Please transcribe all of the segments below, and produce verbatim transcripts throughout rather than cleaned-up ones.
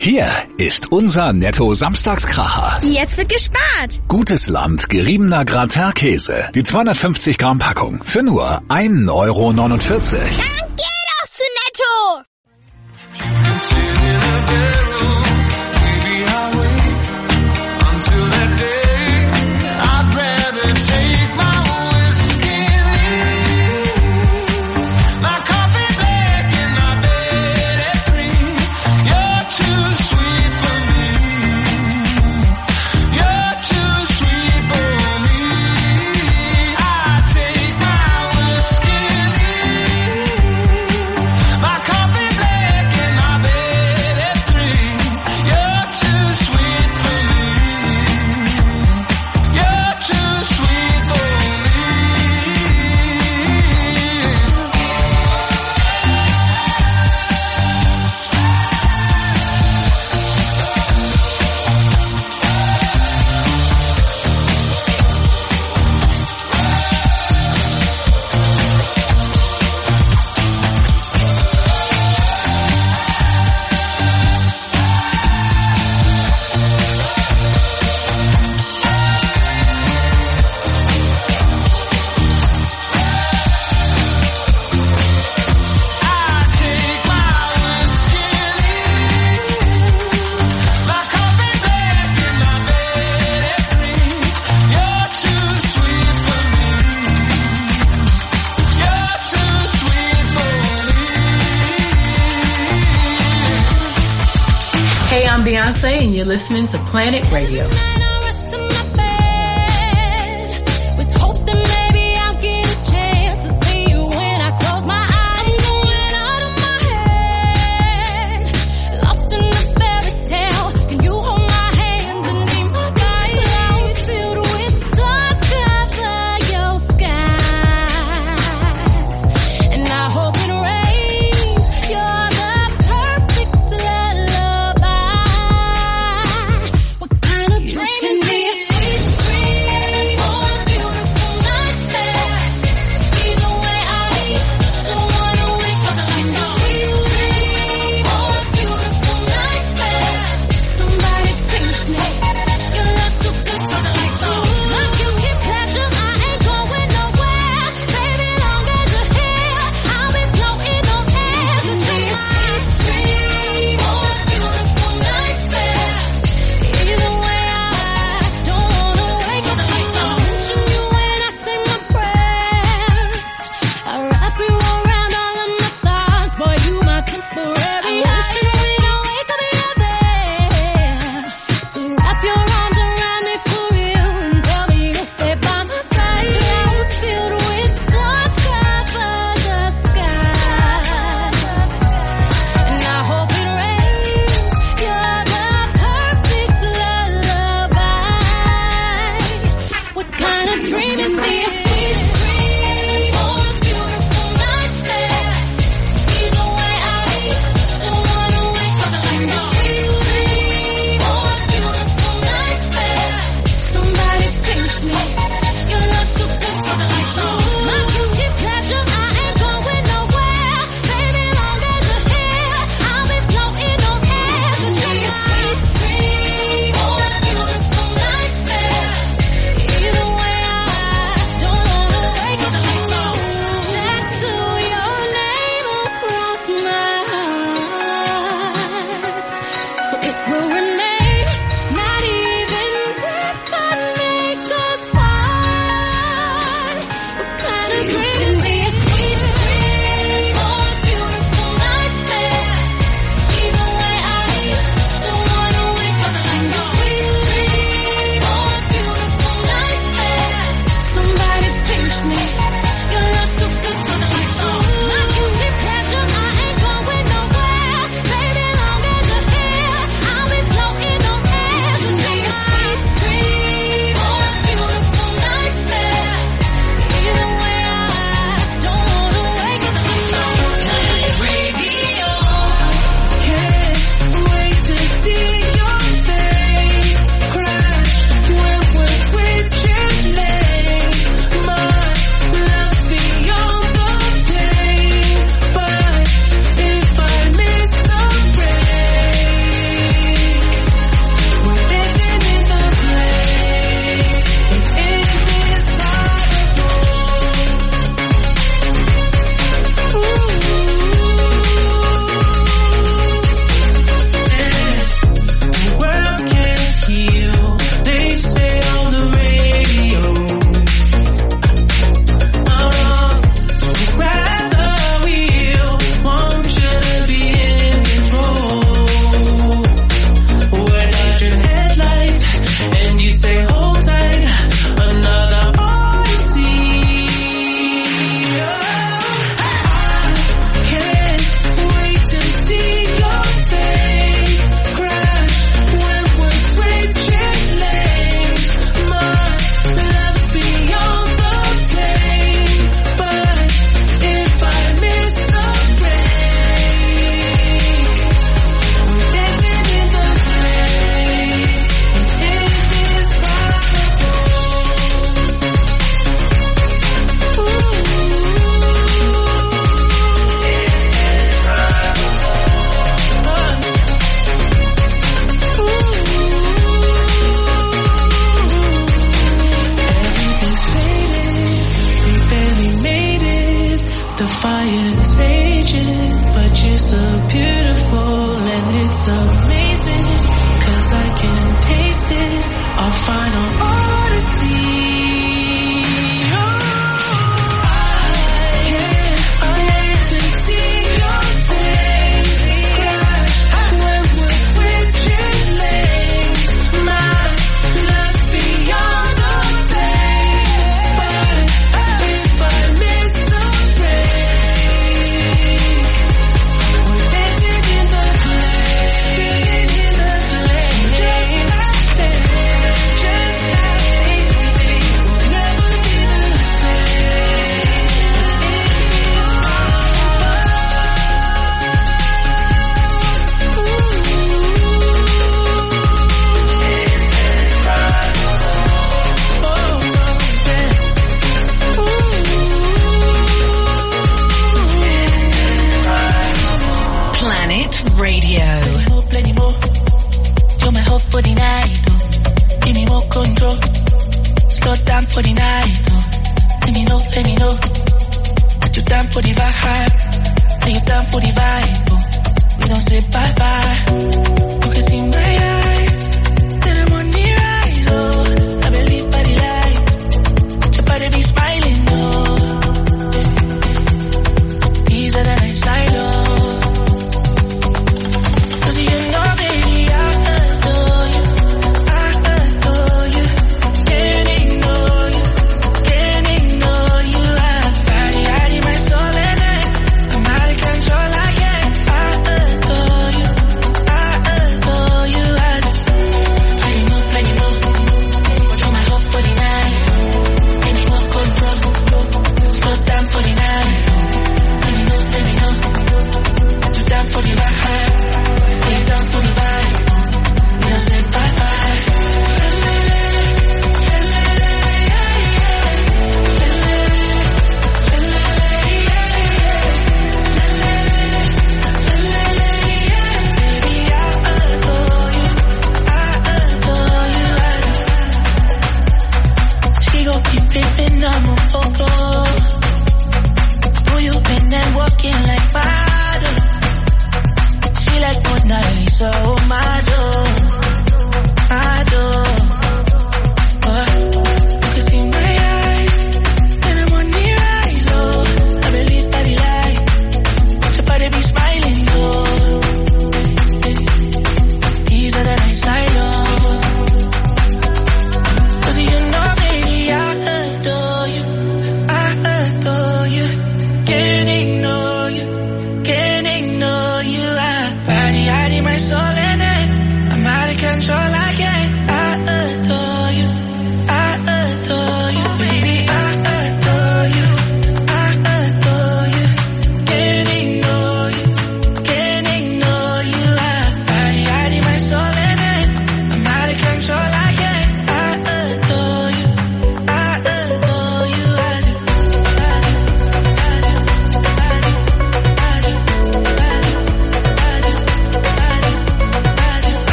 Hier ist unser Netto-Samstagskracher. Jetzt wird gespart. Gutes Land, geriebener Gratin-Käse. Die zweihundertfünfzig Gramm Packung für nur ein Euro neunundvierzig. Dann geh doch zu Netto. Hey, I'm Beyonce, and you're listening to Planet Radio. Drink 'cause I can taste it. Our final odyssey. For the night, oh. Let me know, let me know that you're down for the vibe. That you're down for the vibe, oh. We don't say bye bye. You can see my eyes, that I'm on the rise, oh. I believe by the light, your body be smiling, oh. These are the nights I love. 'Cause you know, baby, I adore you, I adore you. Can't ignore you.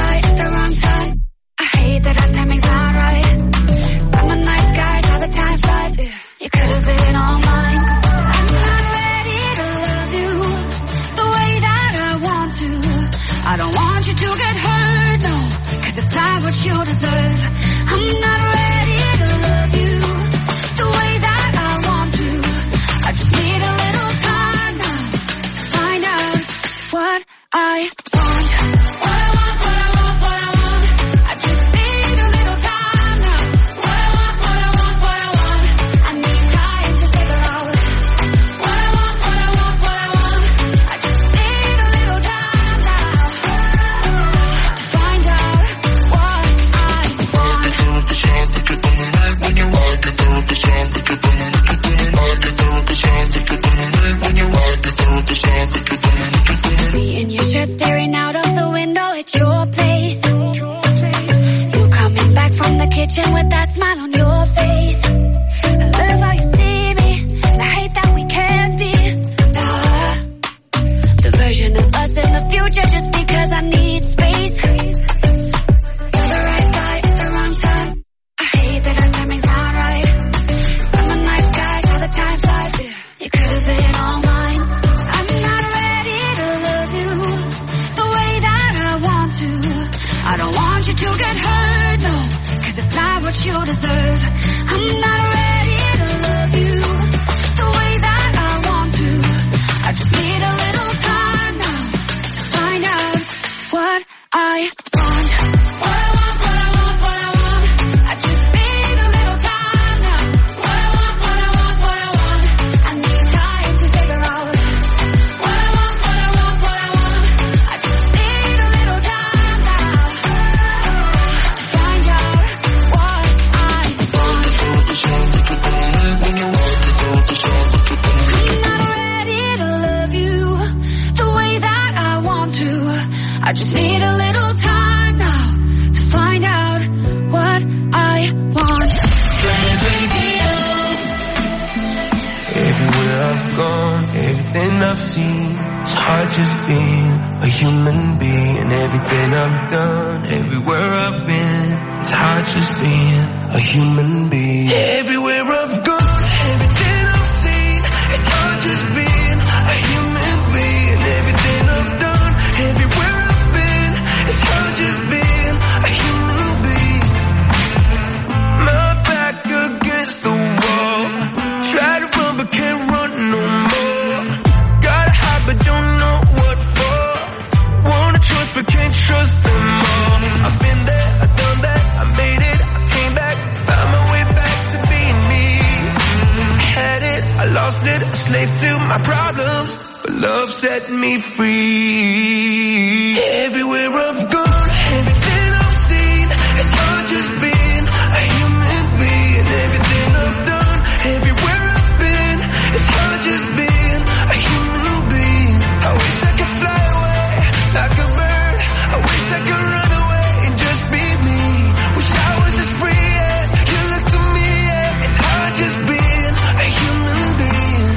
That our timing's not right. Summer night skies, all the time flies. seen. It's hard just being a human being. Everything I've done, everywhere I've been. It's hard just being a human being. Everywhere I've gone, everything I've seen. It's hard just being a human being. Everything I've done, everywhere I've been. It's hard just being a human being. My back against the wall. Try to run but can't run no more. Gotta hide but don't know what for. Wanna trust but can't trust them all. I've been there, I've done that, I made it, I came back, found my way back to being me. I had it, I lost it, a slave to my problems, but love set me free. Everywhere I've gone, everything I've seen, it's hard just being a human being. Everything I've done, everywhere I've been, it's hard just being a human being. I wish I could fly away like a bird. I wish I could run away and just be me. Wish I was as free as you look to me. Yeah. It's hard just being a human being.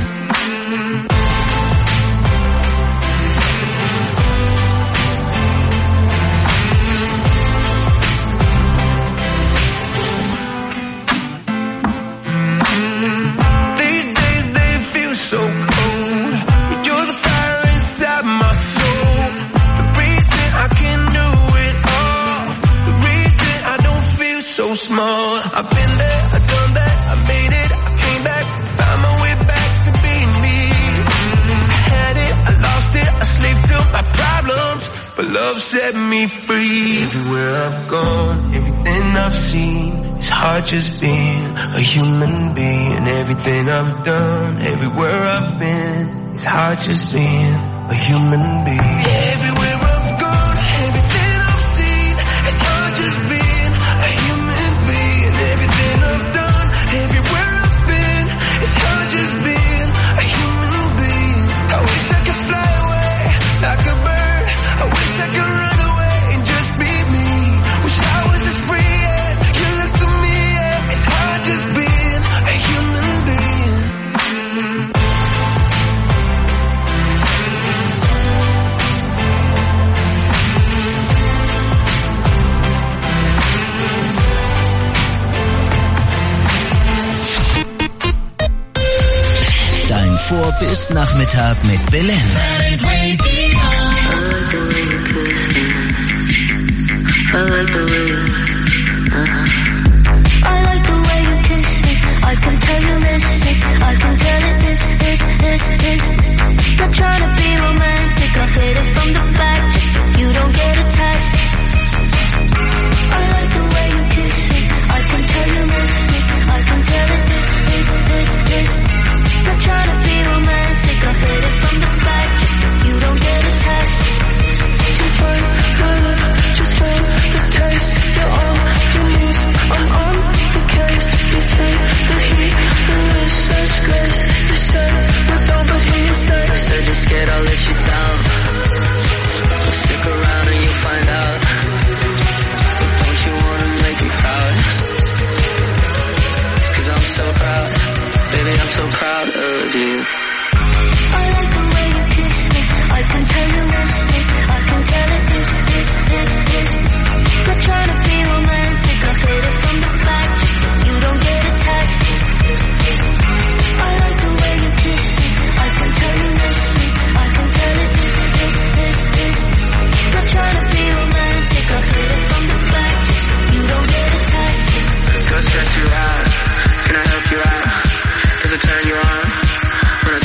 These days they feel so cold. You're the fire inside my soul. The reason I can do it all. The reason I don't feel so small. I've been there, I've done that, I made it, I came back, found my way back to being me. I had it, I lost it, a slave to my problems, but love set me free. Everywhere I've gone, everything I've seen, it's hard just being a human being. Everything I've done, everywhere I've been, it's hard just being a human being. Everywhere I've gone, everything I've seen, it's hard just being a human being. Everything I've done, everywhere I've been, it's hard just being a human being. I wish I could fly away like a bird. I wish I could run away and just be me. Wish I was as free as you look to me. Yeah. It's hard just being a human being. Dein Vor- bis Nachmittag mit Belen. I like the way you, uh-huh. I like the way you kiss me. I can tell you miss me. I can tell it is, is, is, is. Not trying to be romantic. I hit it from the back just so you don't get attached. I like the way you kiss me. I can tell you miss me. I can tell it is, is, is, is. Not trying to be romantic. I hit it from the back just so you don't get attached. To find my love, just find the taste. You're all you need. I'm on the case. You take the heat and wish such grace. You said we're done, but here stay. Said you're scared I'll let you down. Well, stick around and you'll find out. But don't you wanna make me proud? Cause I'm so proud. Baby, I'm so proud of you. I like the way you kiss me. I can tell you miss me. I can tell it is, is, is, is. Not trying to be romantic. I hit it from the back just so you don't get attached. I like the way you kiss me. I can tell you miss me. I can tell it is, is, is, is. Not trying to be romantic. I hit it from the back just so you don't get attached. So I stress you out. Can I help you out? Does it turn you on? When I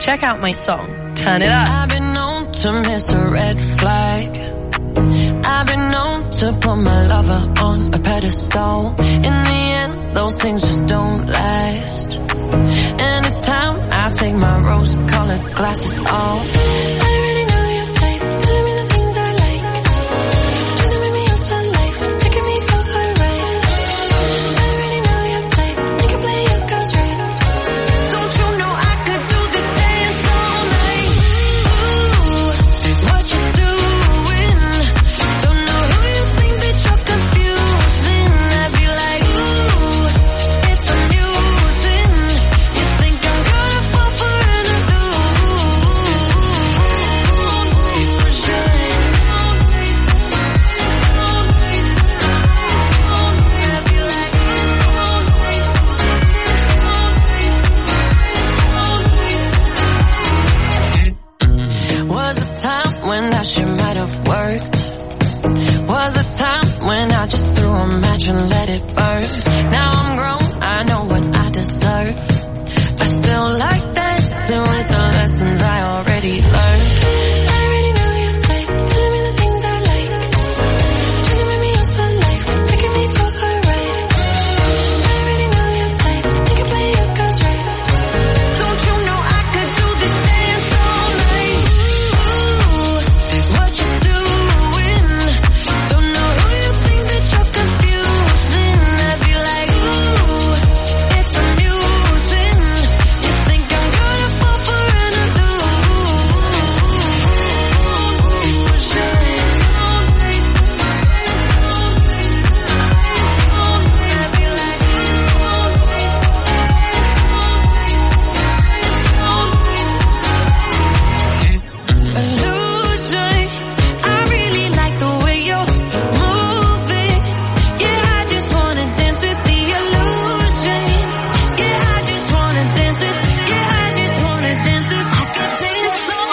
check out my song, Turn It Up. I've been known to miss a red flag. I've been known to put my lover on a pedestal. In the end, those things just don't last. And it's time I take my rose-colored glasses off. I already know your type, telling me the things I like. Trying to make me yours for life, taking me for a ride. I already know your type, you can play your cards right. Don't you know I could do this dance all night? Ooh, what you doing? Don't know who you think that you're confusing. I'd be like, ooh, it's amusing. You think I'm gonna fall for an illusion? Was a time when that shit might have worked. Was a time when I just threw a match and let it burn. Now I'm grown, I know what I deserve. I still like dancing with the lessons I already learned. I already know your type, telling me the things I like. Trying to make me yours for life, taking me for a ride. I already know your type, you can play your cards right. Don't you know I could do this dance all night? Ooh, what you doing? Don't know who you think that you're confusing. I'd be like, ooh, it's amusing. You think I'm gonna fall for an illusion? I really like the way you're moving. Yeah, I just wanna dance with the illusion. Yeah, I just wanna dance with. Yeah, I just wanna dance with. I could dance all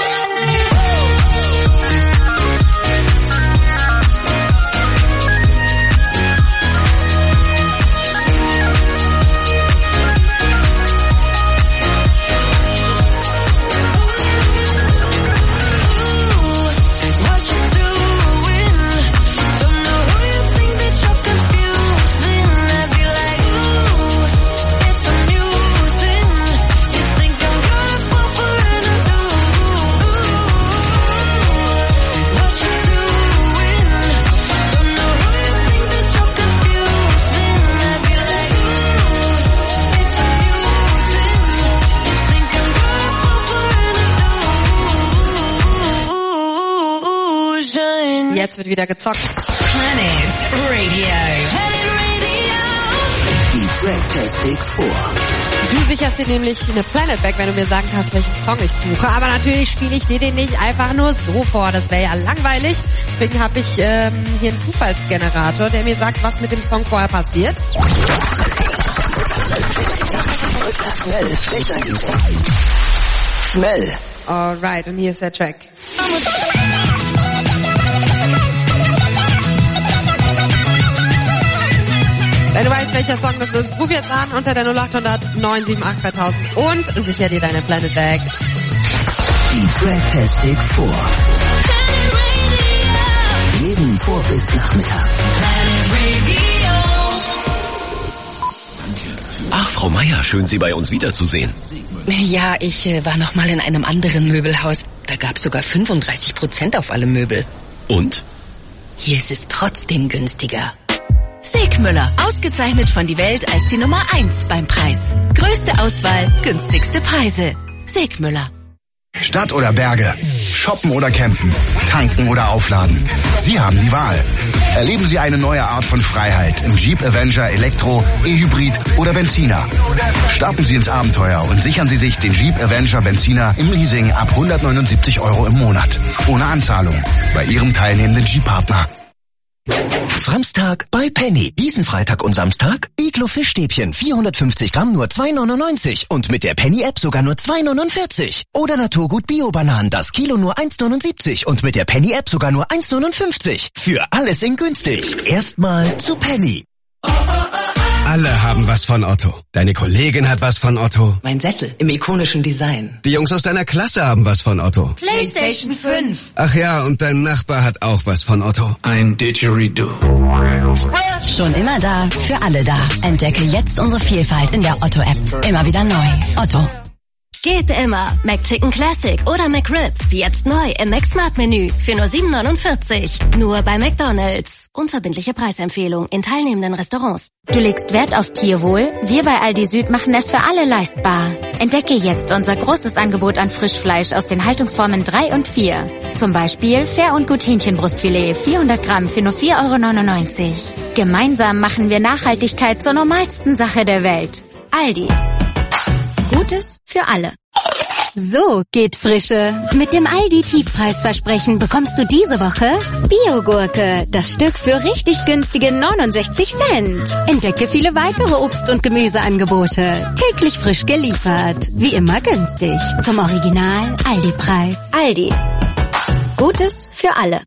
what you doing? Don't know who you think that you're confusing. I'd be like, ooh, it's amusing. You think I'm gonna fall for an illusion? What you doing? Don't know who you think that you're confusing. I'd be like, ooh, it's amusing. You think I'm gonna fall for an illusion? Jetzt wird wieder gezockt. Planet Radio. Die Track-Tastic vor. Du sicherst dir nämlich eine Planet Bag, wenn du mir sagen kannst, welchen Song ich suche. Aber natürlich spiele ich dir den nicht einfach nur so vor. Das wäre ja langweilig. Deswegen habe ich ähm, hier einen Zufallsgenerator, der mir sagt, was mit dem Song vorher passiert. Schnell, Schnell. Alright, und hier ist der Track. Wenn du weißt, welcher Song das ist, ruf jetzt an unter der null acht hundert neun sieben acht dreitausend und sicher dir deine Planet Bag. Die Track-Tastic vor. Jeden Vor- bis Nachmittag. Ach, Frau Meier, schön, Sie bei uns wiederzusehen. Ja, ich äh, war noch mal in einem anderen Möbelhaus. Da gab's sogar fünfunddreißig Prozent auf alle Möbel. Und? Hier ist es trotzdem günstiger. Segmüller, ausgezeichnet von die Welt als die Nummer eins beim Preis. Größte Auswahl, günstigste Preise. Segmüller. Stadt oder Berge, shoppen oder campen, tanken oder aufladen. Sie haben die Wahl. Erleben Sie eine neue Art von Freiheit im Jeep Avenger Elektro, E-Hybrid oder Benziner. Starten Sie ins Abenteuer und sichern Sie sich den Jeep Avenger Benziner im Leasing ab hundertneunundsiebzig Euro im Monat. Ohne Anzahlung. Bei Ihrem teilnehmenden Jeep-Partner. Samstag bei Penny. Diesen Freitag und Samstag Iglo Fischstäbchen vierhundertfünfzig Gramm nur zwei neunundneunzig und mit der Penny App sogar nur zwei neunundvierzig. Oder Naturgut Bio Bananen das Kilo nur eins neunundsiebzig und mit der Penny App sogar nur eins neunundfünfzig. Für alles in günstig. Erstmal zu Penny. Alle haben was von Otto. Deine Kollegin hat was von Otto. Mein Sessel im ikonischen Design. Die Jungs aus deiner Klasse haben was von Otto. PlayStation fünf. Ach ja, und dein Nachbar hat auch was von Otto. Ein Didgeridoo. Schon immer da, für alle da. Entdecke jetzt unsere Vielfalt in der Otto-App. Immer wieder neu. Otto. Geht immer. McChicken Classic oder McRib. Jetzt neu im McSmart-Menü für nur sieben neunundvierzig. Nur bei McDonald's. Unverbindliche Preisempfehlung in teilnehmenden Restaurants. Du legst Wert auf Tierwohl? Wir bei Aldi Süd machen es für alle leistbar. Entdecke jetzt unser großes Angebot an Frischfleisch aus den Haltungsformen drei und vier. Zum Beispiel Fair und Gut Hähnchenbrustfilet vierhundert Gramm für nur vier Euro neunundneunzig. Gemeinsam machen wir Nachhaltigkeit zur normalsten Sache der Welt. Aldi. Gutes für alle. So geht Frische. Mit dem Aldi-Tiefpreisversprechen bekommst du diese Woche Biogurke, das Stück für richtig günstige neunundsechzig Cent. Entdecke viele weitere Obst- und Gemüseangebote. Täglich frisch geliefert. Wie immer günstig. Zum Original Aldi-Preis. Aldi. Gutes für alle.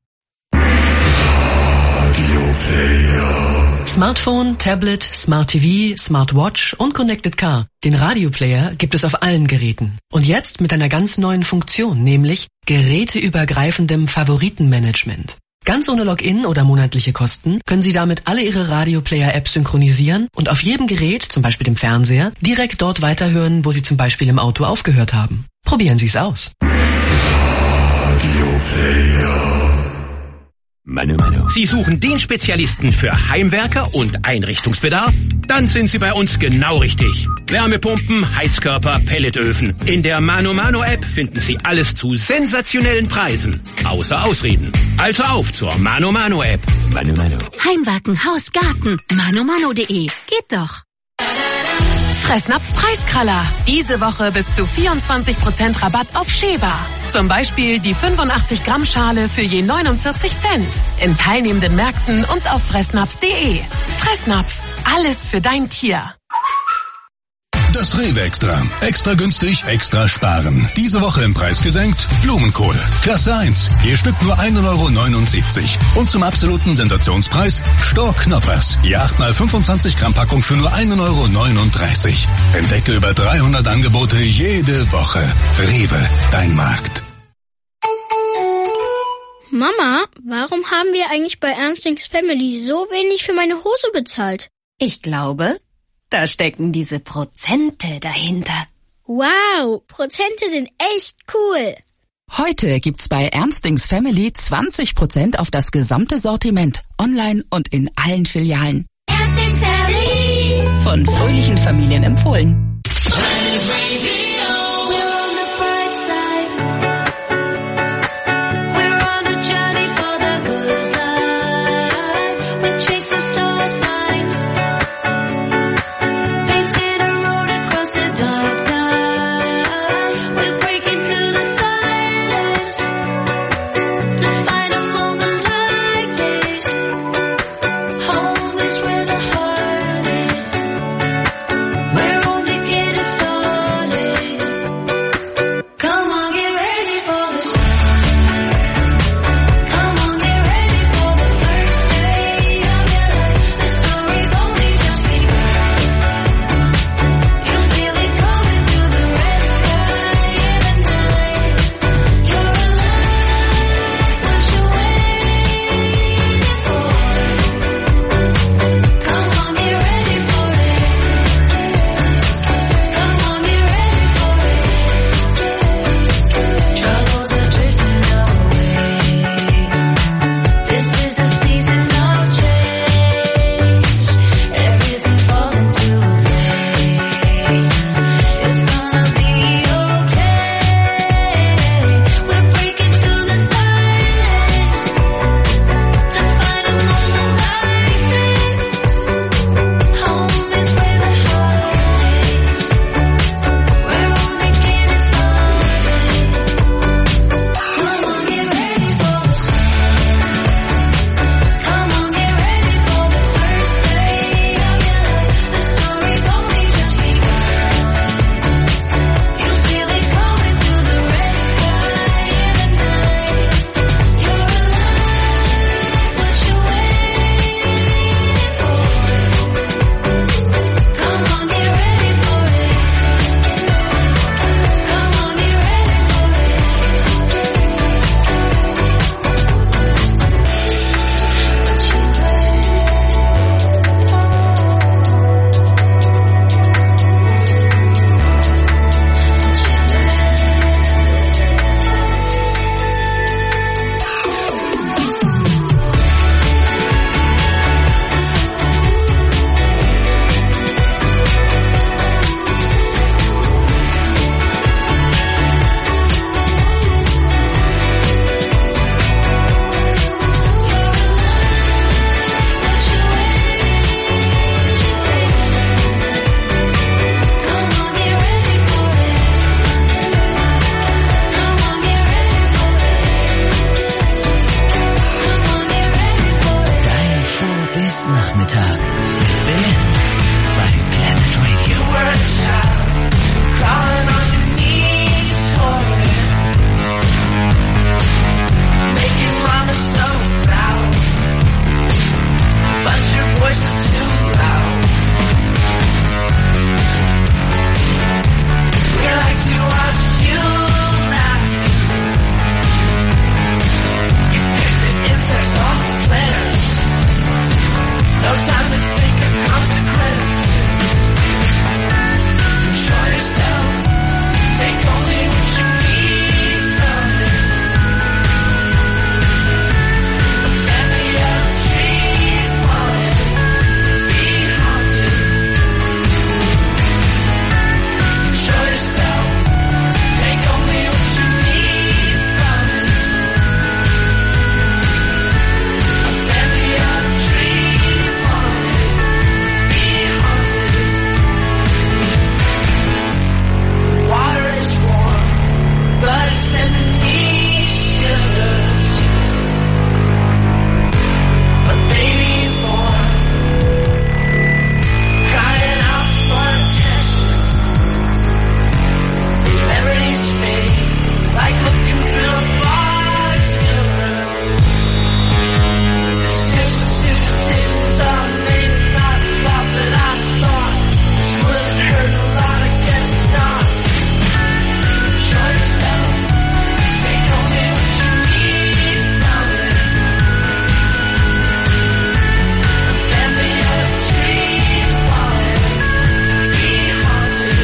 Smartphone, Tablet, Smart T V, Smartwatch und Connected Car. Den Radioplayer gibt es auf allen Geräten. Und jetzt mit einer ganz neuen Funktion, nämlich geräteübergreifendem Favoritenmanagement. Ganz ohne Login oder monatliche Kosten können Sie damit alle Ihre Radioplayer-Apps synchronisieren und auf jedem Gerät, zum Beispiel dem Fernseher, direkt dort weiterhören, wo Sie zum Beispiel im Auto aufgehört haben. Probieren Sie es aus. Radioplayer. Manu Manu. Sie suchen den Spezialisten für Heimwerker und Einrichtungsbedarf? Dann sind Sie bei uns genau richtig. Wärmepumpen, Heizkörper, Pelletöfen. In der Manu Manu App finden Sie alles zu sensationellen Preisen. Außer Ausreden. Also auf zur Manu Manu App. Manu Manu. Heimwerken, Haus, Garten. manumanu punkt de. Geht doch. Fressnapf Preiskraller. Diese Woche bis zu vierundzwanzig Prozent Rabatt auf Sheba. Zum Beispiel die fünfundachtzig Gramm Schale für je neunundvierzig Cent. In teilnehmenden Märkten und auf fressnapf punkt de. Fressnapf. Alles für dein Tier. Das Rewe Extra. Extra günstig, extra sparen. Diese Woche im Preis gesenkt. Blumenkohl. Klasse eins. Je Stück nur ein Euro neunundsiebzig. Und zum absoluten Sensationspreis Stork Knoppers. Je acht mal fünfundzwanzig Gramm Packung für nur ein Euro neununddreißig. Entdecke über dreihundert Angebote jede Woche. Rewe, dein Markt. Mama, warum haben wir eigentlich bei Ernstings Family so wenig für meine Hose bezahlt? Ich glaube, da stecken diese Prozente dahinter. Wow, Prozente sind echt cool. Heute gibt's bei Ernstings Family zwanzig Prozent auf das gesamte Sortiment, online und in allen Filialen. Ernstings Family. Von fröhlichen Familien empfohlen. Nachmittag mit Belen bei Planet Radio. You were a child, crawling on your knees, toilet, making mama so proud, but your voice is too loud. We like to watch you laughing. You pick the insects off the planners. No time to think of consequences. Control yourself. Take only what you need from it. A family of trees wanted to be haunted. Control yourself. Take only what you need from it. A family of trees wanted to be haunted. The water is warm, but it's sending me shivers. But baby's born, crying out for attention. Memories fade, like looking through a fog mirror. Decisions to decisions are made, not thought, but I thought this wouldn't hurt a lot, I guess not. Control yourself, take only what you need from it. A family of trees wanted to be haunted.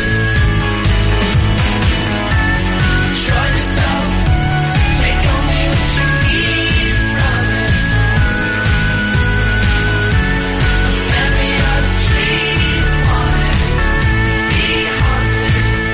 Control yourself, take only what you need from it. A family of trees wanted to be haunted.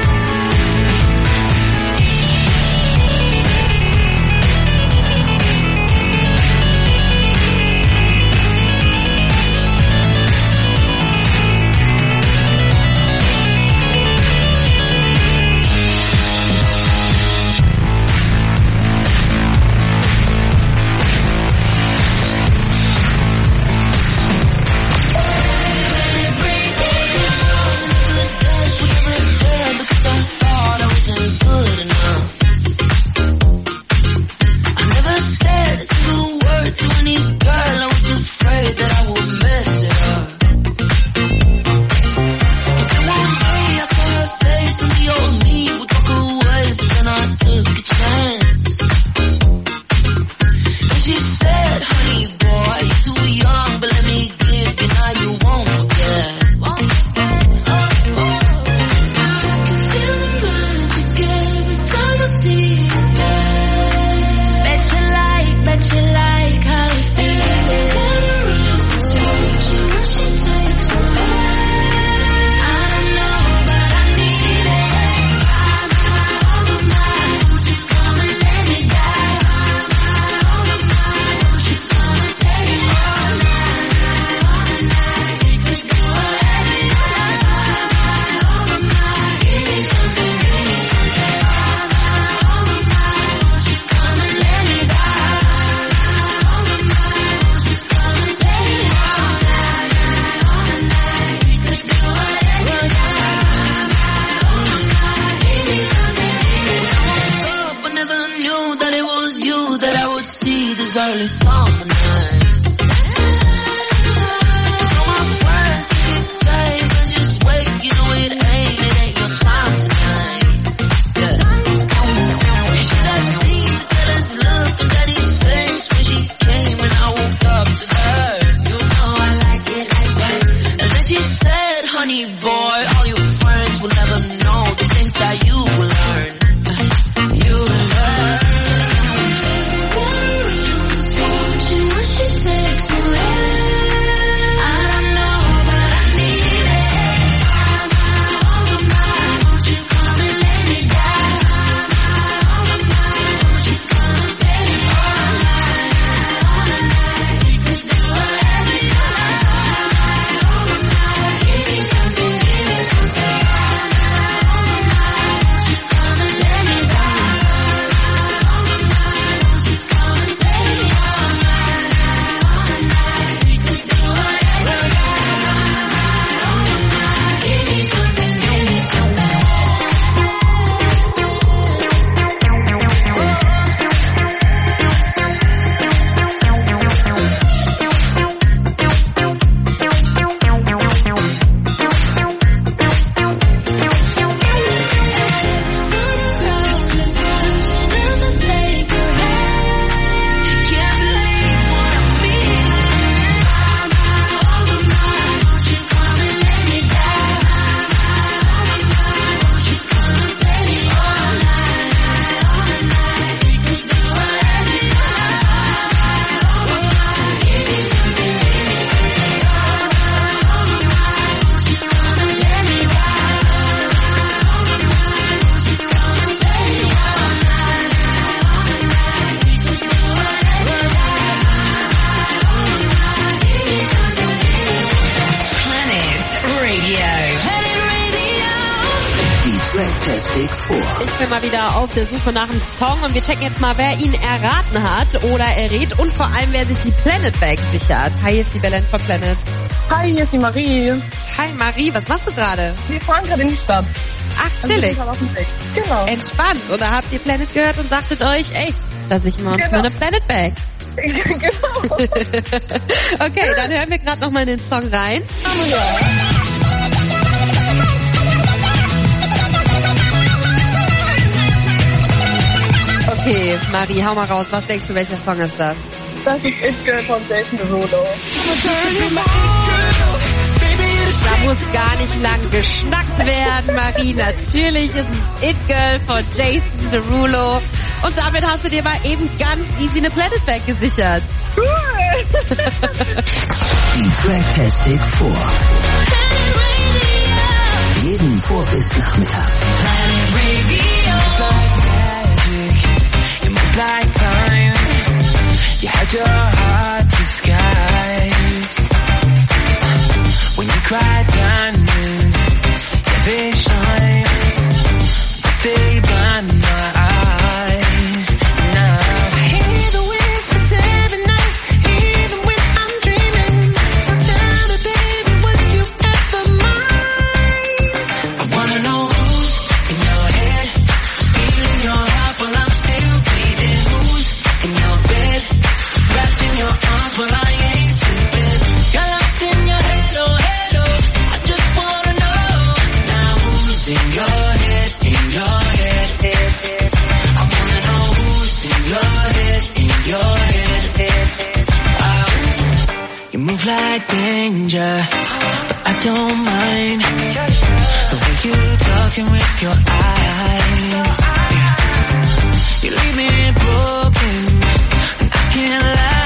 Because I thought I wasn't good enough. I never said a single word to any girl. I was afraid that I would mess it up. But then one day I saw her face and the old me would walk away. But then I took a chance. And she said, honey boy, you're too young, but let me give you now you won't forget. Feel the magic every time I see you again. Bet you like, bet you like how we feel. What you what she takes away. I don't know, but I need it. All of mine, won't you come and let me die? All of mine, won't you come and let me all night, all night. We could go ahead and all of mine, give me something, give me something. All of mine, won't you come and let me die? All of mine, won't you come and let me all night, all night. We could go ahead and all of mine, give me something, give me something. Up, I never knew that it was you that I would see this early summer night. Cause all my friends keep saying, "But just wait, you know it ain't, it ain't your time tonight." Yeah. You should have seen the jealous look on Daddy's face when she came and I woke up to her. You know I like it like that. And then she said, honey boy, all your friends will never know the things that you will learn. You will learn. What she, what she takes away. I don't know, but I need it. Ich bin mal wieder auf der Suche nach einem Song und wir checken jetzt mal, wer ihn erraten hat oder errät und vor allem, wer sich die Planet Bag sichert. Hi, hier ist die Belen von Planet. Hi, hier ist die Marie. Hi Marie, was machst du gerade? Wir fahren gerade in die Stadt. Ach, chillig. Also genau. Entspannt. Oder habt ihr Planet gehört und dachtet euch, ey, da sichern wir uns genau. mal eine Planet Bag. Genau. Okay, dann hören wir gerade nochmal in den Song rein. Ja. Okay, Marie, hau mal raus. Was denkst du, welcher Song ist das? Das ist It Girl von Jason Derulo. Da muss gar nicht lang geschnackt werden, Marie. Natürlich ist es It Girl von Jason Derulo. Und damit hast du dir mal eben ganz easy eine Planet Bag gesichert. Cool! Die Tracktastic vor. Jeden Vor- bis Nachmittag. Planet Radio. You move like time. You had your heart disguised. When you cry diamonds, yeah, they shine, but they blind my eyes. Now I hear the whispers every night, even when I'm dreaming. Now tell me, baby, would you ever mind? I wanna know who's in your head, stealing your heart while I'm still bleeding. Who's in your bed, wrapped in your arms while I ain't sleeping. You're lost in your halo, halo. I just wanna know now who's in your head, in your head, head, head. I wanna know who's in your head, in your head, head, head. Ah, you move like danger, but I don't mind the way you talking with your eyes. Yeah. You leave me broken, and I can't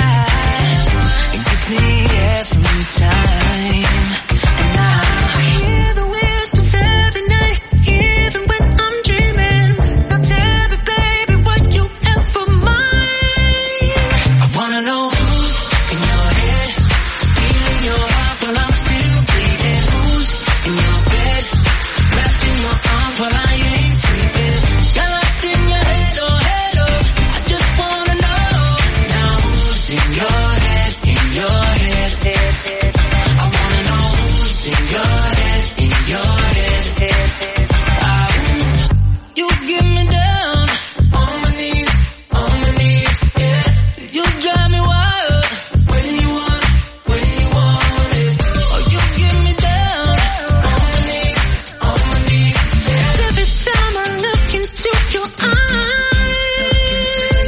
lie. It gets me every time. And now I hear the whispers every night, even when I'm dreaming. Now tell me, baby, would you ever mind? I wanna know who's in your head, stealing your heart while I'm still bleeding. Who's in your bed, wrapped in your arms while I ain't sleeping. You're lost in your head, oh hello. I just wanna know now who's in your head, in your head, head, head. I wanna know who's in your head, in your head, head, head. Ah, you get me down on my knees, on my knees, yeah. You drive me wild when you want, when you want it. Oh, you get me down on my knees, on my knees, yeah. Every time I look into your eyes,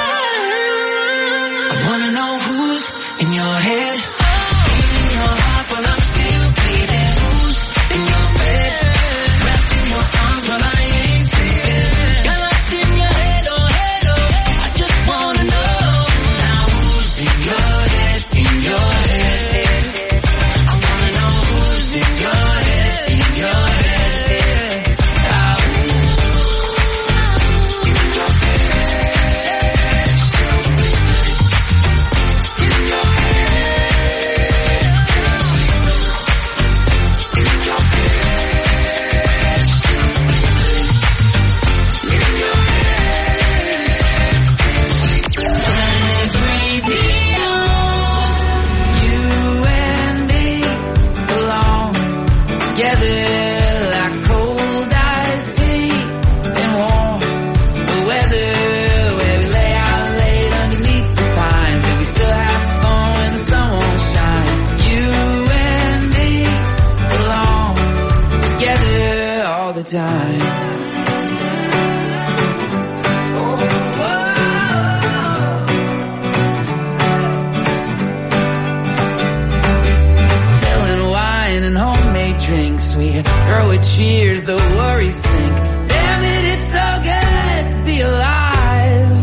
I wanna know who's in your head, stealing your heart while I'm still bleeding. Who's in your bed, wrapped in your arms while I ain't sleeping. You're lost in your head, oh hello. I just wanna know now who's in your head, in your head, head, head. I wanna know who's in your head, in your head, head. Ah, Planet Radio. You and me belong together like cold iced tea and warm the weather, where we lay out late underneath the pines and we still have fun when the sun won't shine. You and me belong together all the time. Spilling wine and homemade drinks, we throw a cheers, the worries sink. Damn it, it's so good to be alive.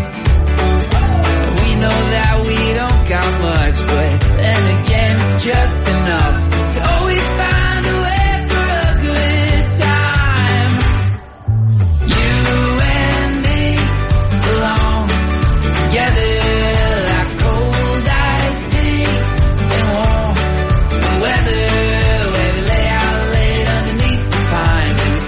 We know that we don't got much, but then again, it's just enough to always find a way for a good time. You and me belong together like cold iced tea and warm the weather, where we lay out late underneath the pines and we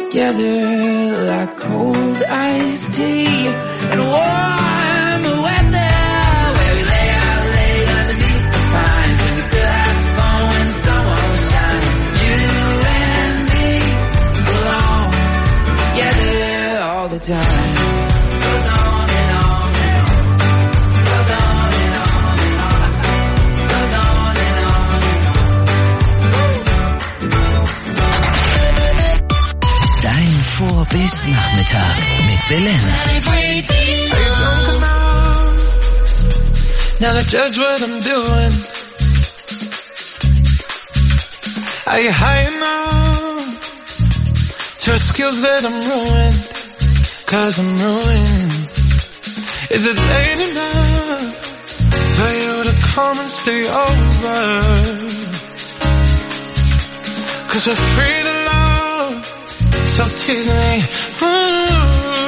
together like cold iced tea and warm weather, where we lay out late underneath the pines and we still have fun when the sun won't shine. You and me belong together all the time. Goes on and on and on. Goes on and on and on. Goes on and on and on. Dein Vor-Bis-Nachmittag mit Belen. Now to judge what I'm doing. Are you high enough to skills that I'm ruined? Cause I'm ruined. Is it late enough for you to come and stay over? Cause we're free to love, so tease me. Ooh.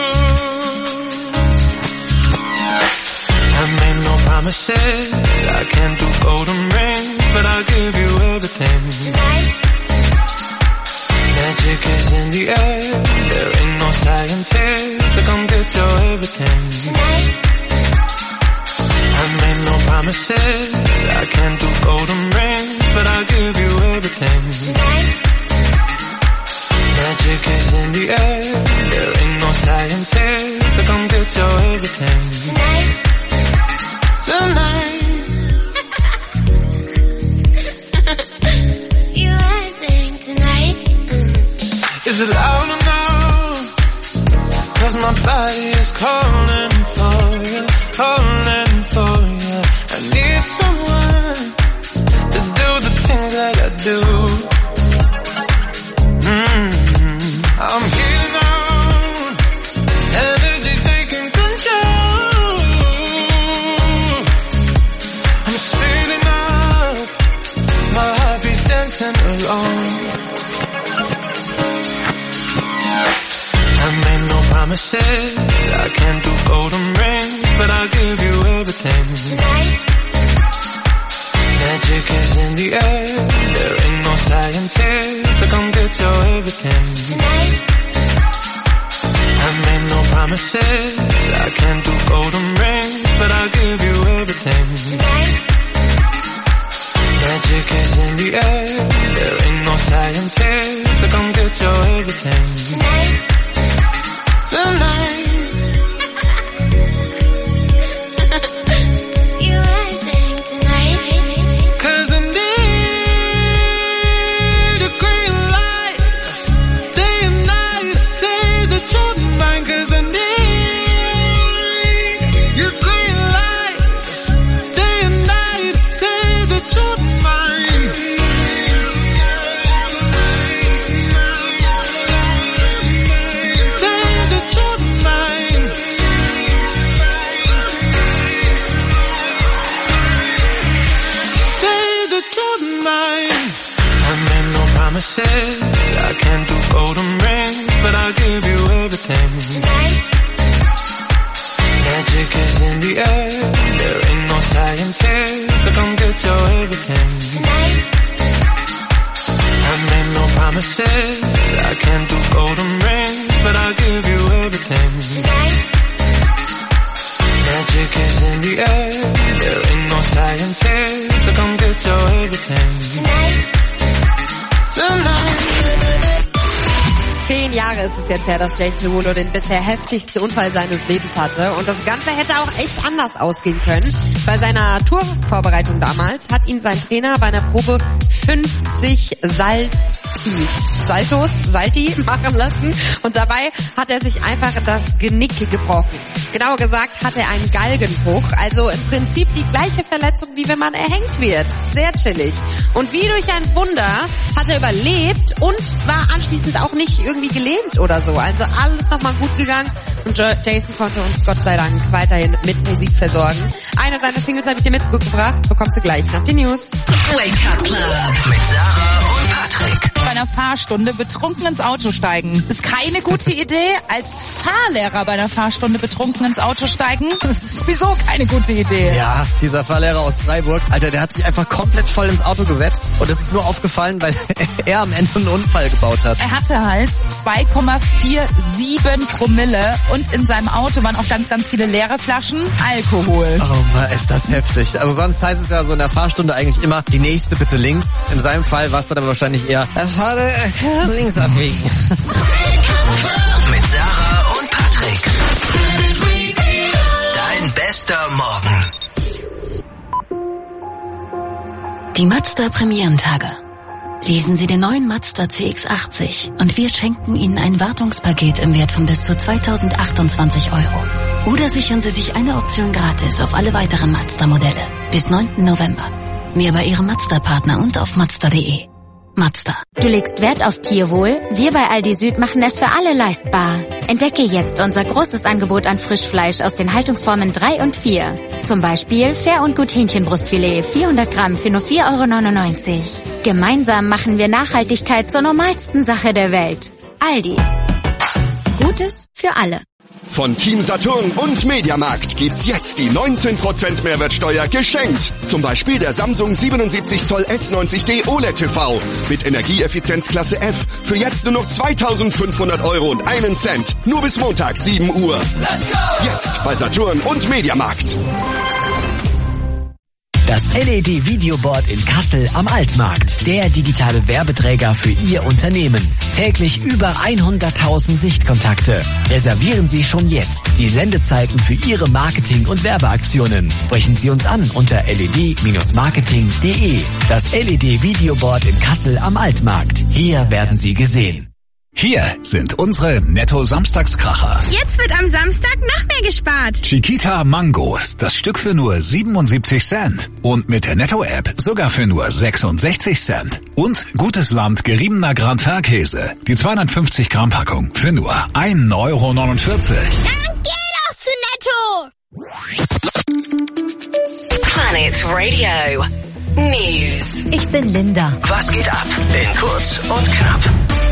I made no promises, I can't do golden rings, but I'll give you everything. Magic is in the air, there ain't no science here, so come get your everything. I made no promises, I can't do golden rings, but I'll give you everything. Magic is in the air, there ain't no science here, so come get your everything. Tonight. You acting tonight? Is it loud enough? Cause my body is calling for you, calling for you. I need someone to do the things that I do. Mm-hmm. I'm here now, energy taking control. I'm speeding up, my heart beats dancing alone. I made no promises, I can't do golden rings, but I'll give you everything. Magic is in the air, there ain't no science here, so come get your everything. I made no promises, I can't do golden rings, but I'll give you everything. Magic is in the air, there ain't no science here, so come get your everything. Tonight. You acting tonight? Cause I need a green light, day and night, say that you're mine. Cause I need your green light, day and night, say that you're mine. Say that you're mine. Say that you're mine. I made no promises, I can't do golden rings, but I'll give you everything. Magic is in the air, there ain't no science here, so come get your everything. I made no promises, I can't do golden rings, but I'll give you everything. Magic is in the air, there ain't no science here, so come get your everything. Tonight. Zehn Jahre ist es jetzt her, dass Jason Derulo den bisher heftigsten Unfall seines Lebens hatte. Und das Ganze hätte auch echt anders ausgehen können. Bei seiner Tourvorbereitung damals hat ihn sein Trainer bei einer Probe fünfzig Salti, Saltos, Salti machen lassen. Und dabei hat er sich einfach das Genick gebrochen. Genauer gesagt hat er einen Galgenbruch. Also im Prinzip die gleiche Verletzung, wie wenn man erhängt wird. Sehr chillig. Und wie durch ein Wunder hat er überlebt und war anschließend auch nicht irgendwie gelähmt oder so. Also alles nochmal gut gegangen und Jason konnte uns Gott sei Dank weiterhin mit Musik versorgen. Eine seiner Singles habe ich dir mitgebracht, bekommst du gleich nach den News. Wake Up Club mit Sarah und Patrick. einer Fahrstunde betrunken ins Auto steigen. Ist keine gute Idee. Als Fahrlehrer bei einer Fahrstunde betrunken ins Auto steigen, ist sowieso keine gute Idee. Ja, dieser Fahrlehrer aus Freiburg, Alter, der hat sich einfach komplett voll ins Auto gesetzt und es ist nur aufgefallen, weil er am Ende einen Unfall gebaut hat. Er hatte halt zwei Komma siebenundvierzig Promille und in seinem Auto waren auch ganz, ganz viele leere Flaschen Alkohol. Oh Mann, ist das heftig. Also sonst heißt es ja so in der Fahrstunde eigentlich immer, die nächste bitte links. In seinem Fall war es dann aber wahrscheinlich eher, er fahre links abbiegen. Mit Sarah und Patrick. Dein bester Morgen. Die Mazda Premierentage. Lesen Sie den neuen Mazda C X achtzig und wir schenken Ihnen ein Wartungspaket im Wert von bis zu zweitausendachtundzwanzig Euro. Oder sichern Sie sich eine Option gratis auf alle weiteren Mazda-Modelle bis neunten November. Mehr bei Ihrem Mazda-Partner und auf mazda punkt de. Mazda. Du legst Wert auf Tierwohl? Wir bei Aldi Süd machen es für alle leistbar. Entdecke jetzt unser großes Angebot an Frischfleisch aus den Haltungsformen drei und vier. Zum Beispiel Fair und Gut Hähnchenbrustfilet vierhundert Gramm für nur vier Euro neunundneunzig. Gemeinsam machen wir Nachhaltigkeit zur normalsten Sache der Welt. Aldi. Gutes für alle. Von Team Saturn und Mediamarkt gibt's jetzt die neunzehn Prozent Mehrwertsteuer geschenkt. Zum Beispiel der Samsung siebenundsiebzig Zoll S neunzig D O L E D T V mit Energieeffizienzklasse F für jetzt nur noch zweitausendfünfhundert Euro und einen Cent. Nur bis Montag sieben Uhr. Jetzt bei Saturn und Mediamarkt. Das L E D-Videoboard in Kassel am Altmarkt. Der digitale Werbeträger für Ihr Unternehmen. Täglich über hunderttausend Sichtkontakte. Reservieren Sie schon jetzt die Sendezeiten für Ihre Marketing- und Werbeaktionen. Sprechen Sie uns an unter l e d marketing punkt de. Das L E D-Videoboard in Kassel am Altmarkt. Hier werden Sie gesehen. Hier sind unsere Netto-Samstagskracher. Jetzt wird am Samstag noch mehr gespart. Chiquita Mangos, das Stück für nur siebenundsiebzig Cent. Und mit der Netto-App sogar für nur sechsundsechzig Cent. Und Gutes Land geriebener Grantin-Käse. Die zweihundertfünfzig Gramm Packung für nur ein Euro neunundvierzig. Dann geh doch zu Netto. Planet Radio News. Ich bin Linda. Was geht ab? In kurz und knapp.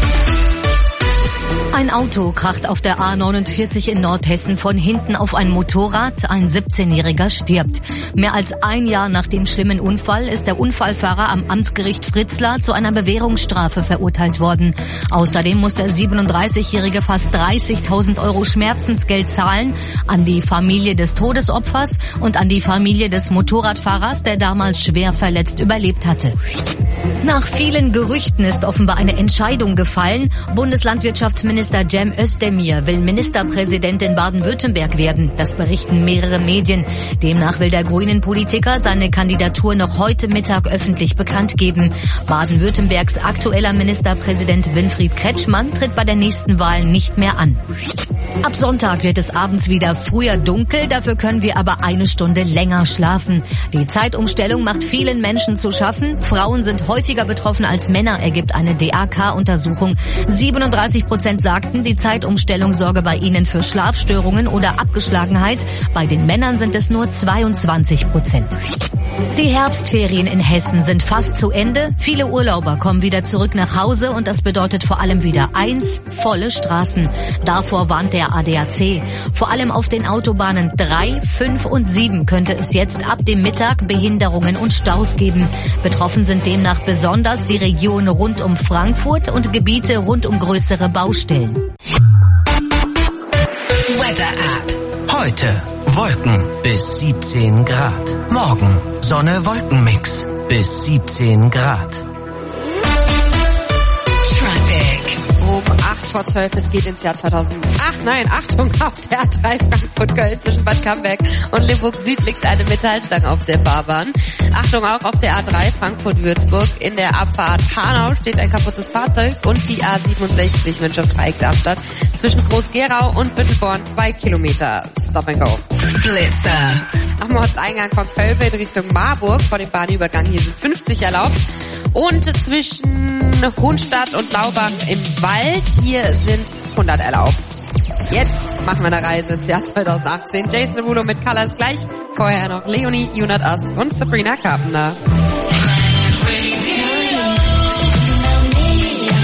Ein Auto kracht auf der A neunundvierzig in Nordhessen von hinten auf ein Motorrad. Ein siebzehnjähriger stirbt. Mehr als ein Jahr nach dem schlimmen Unfall ist der Unfallfahrer am Amtsgericht Fritzlar zu einer Bewährungsstrafe verurteilt worden. Außerdem muss der siebenunddreißigjährige fast dreißigtausend Euro Schmerzensgeld zahlen an die Familie des Todesopfers und an die Familie des Motorradfahrers, der damals schwer verletzt überlebt hatte. Nach vielen Gerüchten ist offenbar eine Entscheidung gefallen. Bundeslandwirtschaftsminister Cem Özdemir will Ministerpräsident in Baden-Württemberg werden. Das berichten mehrere Medien. Demnach will der Grünen-Politiker seine Kandidatur noch heute Mittag öffentlich bekannt geben. Baden-Württembergs aktueller Ministerpräsident Winfried Kretschmann tritt bei der nächsten Wahl nicht mehr an. Ab Sonntag wird es abends wieder früher dunkel, dafür können wir aber eine Stunde länger schlafen. Die Zeitumstellung macht vielen Menschen zu schaffen. Frauen sind häufiger betroffen als Männer, ergibt eine D A K-Untersuchung. siebenunddreißig Prozent sagten, die Zeitumstellung sorge bei ihnen für Schlafstörungen oder Abgeschlagenheit. Bei den Männern sind es nur zweiundzwanzig Prozent. Die Herbstferien in Hessen sind fast zu Ende. Viele Urlauber kommen wieder zurück nach Hause und das bedeutet vor allem wieder eins, volle Straßen. Davor warnt der A D A C. Vor allem auf den Autobahnen drei, fünf und sieben könnte es jetzt ab dem Mittag Behinderungen und Staus geben. Betroffen sind demnach besonders die Region rund um Frankfurt und Gebiete rund um größere Baustellen. Weather App. Heute Wolken bis siebzehn Grad. Morgen Sonne Wolkenmix bis siebzehn Grad. Um acht vor zwölf, es geht ins Jahr zweitausendacht. Nein, Achtung, auf der A drei Frankfurt-Köln zwischen Bad Camberg und Limburg Süd liegt eine Metallstange auf der Fahrbahn. Achtung auch auf der A drei Frankfurt-Würzburg. In der Abfahrt Hanau steht ein kaputtes Fahrzeug und die A siebenundsechzig Mönchensdreieck-Darmstadt zwischen Groß-Gerau und Büttelborn zwei Kilometer. Stop and go. Blitzer. Am Ortseingang von Köln in Richtung Marburg vor dem Bahnübergang hier sind fünfzig erlaubt. Und zwischen Hohnstadt und Laubach im Wald hier sind hundert erlaubt. Jetzt machen wir eine Reise ins Jahr zweitausendachtzehn. Jason Derulo mit Colors gleich. Vorher noch Leonie, Unit Us und Sabrina Carpenter.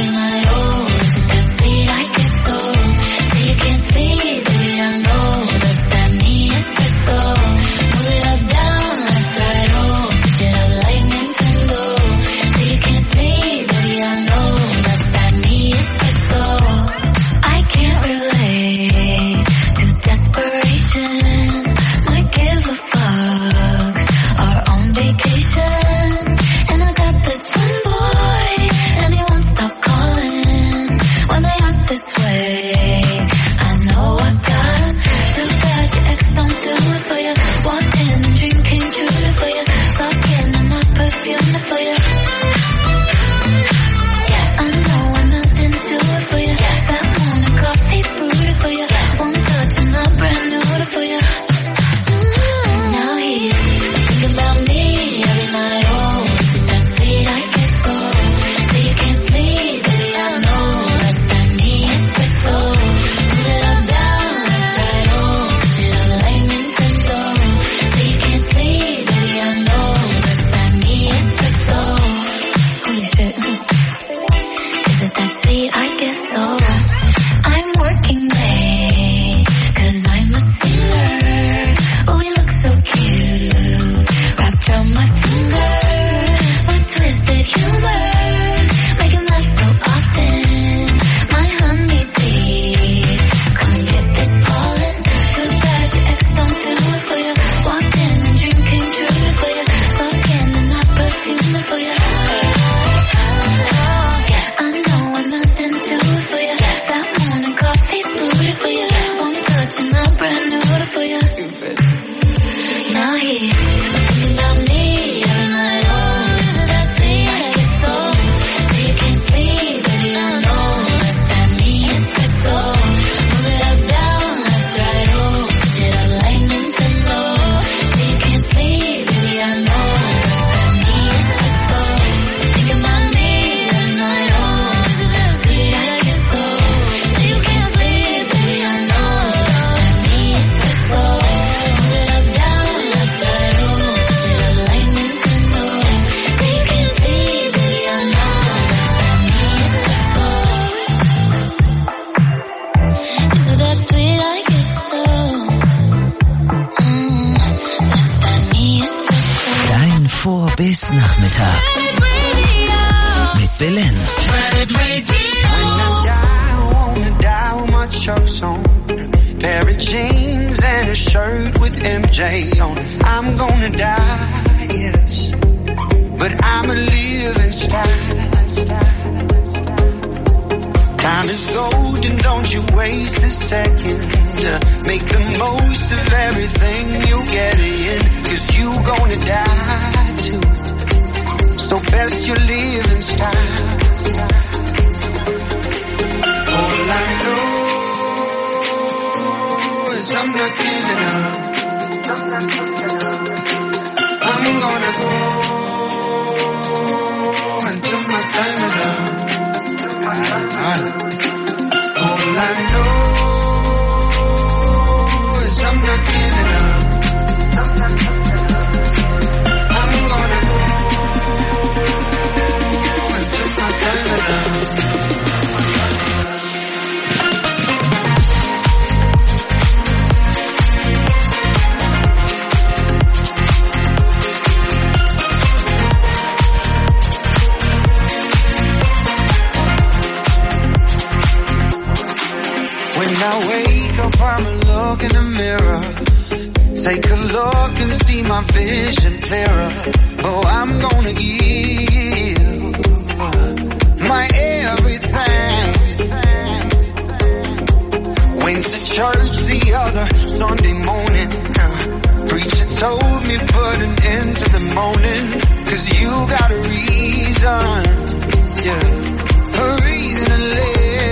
sweet, I guess so. Mm, that's the me espresso. Dein Vor- bis Nachmittag. Mit Belen. Chucks on, pair of jeans and a shirt with M J on it. I'm gonna die, yes, but I'm a living style. Time is gold and don't you waste a second. Uh, make the most of everything you get in, cause you gonna die too. So best your living style. All I know, I'm not giving up. I'm gonna go until my time is up. All I know is I'm not giving up. I'm gonna go until my time is up. When I wake up, I'ma look in the mirror. Take a look and see my vision clearer. Oh, I'm gonna give my everything. Went to church the other Sunday morning. Preacher told me put an end to the moaning, cause you got a reason, yeah, a reason to live.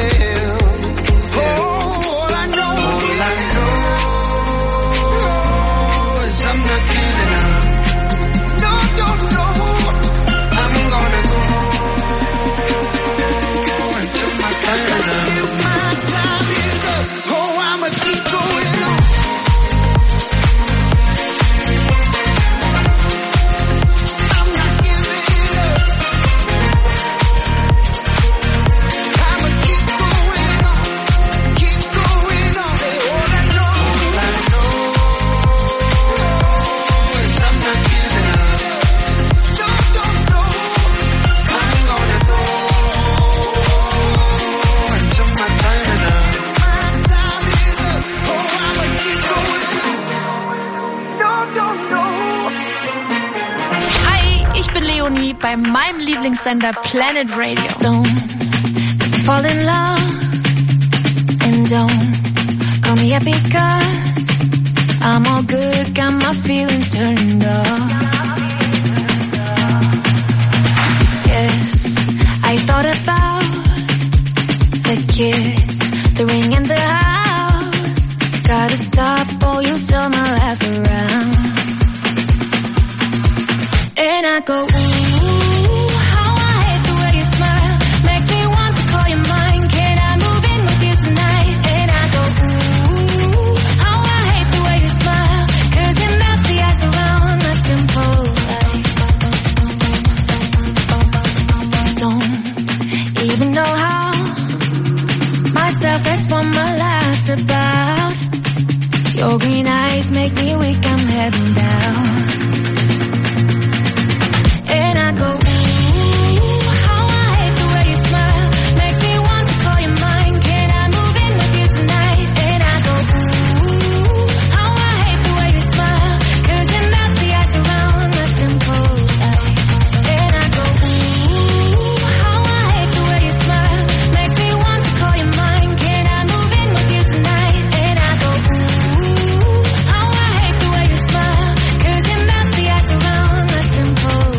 Bei meinem Lieblingssender Planet Radio. Don't fall in love and don't call me up because I'm all good, got my feelings turned off. Yes, I thought about the kids, the ring and the house. Gotta stop or you turn my life around. And I go, ooh, how I hate the way you smile. Makes me want to call you mine. Can I move in with you tonight? And I go, ooh, how I hate the way you smile. Cause it melts the ice around my simple life. Don't even know how myself, that's what my life's about. Your green eyes make me weak, I'm heading down. And I go, ooh, how I hate the way you smile. Makes me want to call you mine. Can I move in with you tonight? And I go, ooh, how I hate the way you smile. Cause it melts the ice around my simple life. And I go, ooh, how I hate the way you smile. Makes me want to call you mine. Can I move in with you tonight? And I go, ooh, how I hate the way you smile. Cause it melts the ice around my simple life.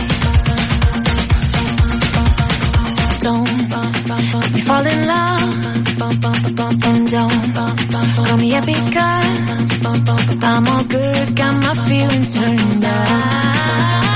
Don't fall in love and don't call me up because I'm all good, got my feelings turned on.